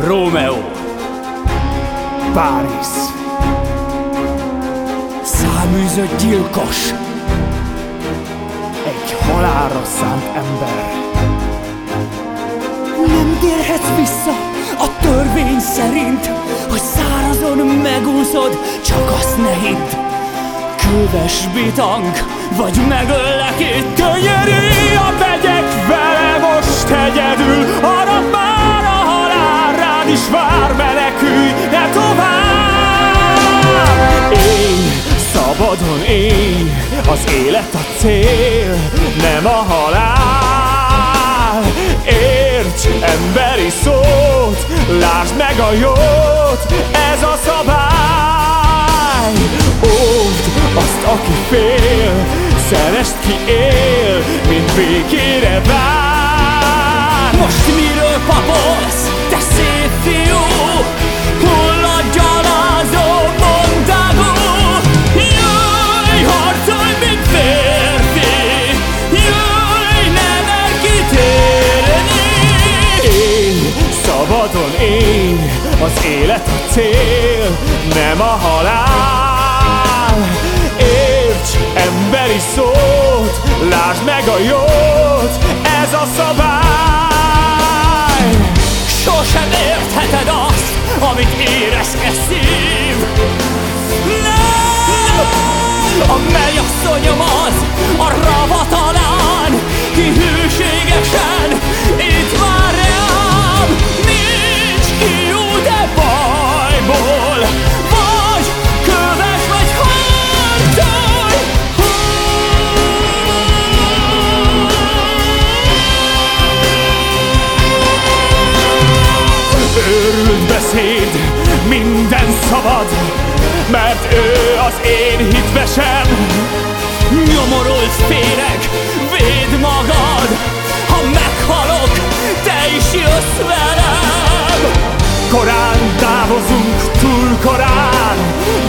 Rómeó, Párizs. Száműzött gyilkos, egy halálra szánt ember. Nem térhetsz vissza a törvény szerint, hogy szárazon megúszod, csak azt ne hidd. Köves bitang, vagy megöllek itt. Könyörülj, a megyek vele most egyedül, arra már a halál rád is vár, menekülj, ne tovább! Élj, szabadon élj, az élet a cél, nem a halál. Érts emberi szót, lásd meg a jót, ez a szabály. Óvd azt, aki fél, szeresd, ki él, mint békére vár. Most miről papolsz, te szép fiú? Hullad gyalázó mondágú. Jöjj, harcolj, mint férfi, jöjj, ne merj kitérni. Élj, szabadon élj, az élet a cél, nem a halál. Érts emberi szót, lásd meg a jót, ez a szabály. Sosem értheted azt, amit érezke szív. Nem! A mennyasszonyom az, a ravatalán, ki hűségesen itt vár rám. Nincs kiút e bajból, vagy köves, vagy harcolj. Őrült beszéd, minden szabad, mert ő az én hitvesem. Nyomorult féreg, védd magad, ha meghalok, te is jössz velem. Korán távozunk, túl korán,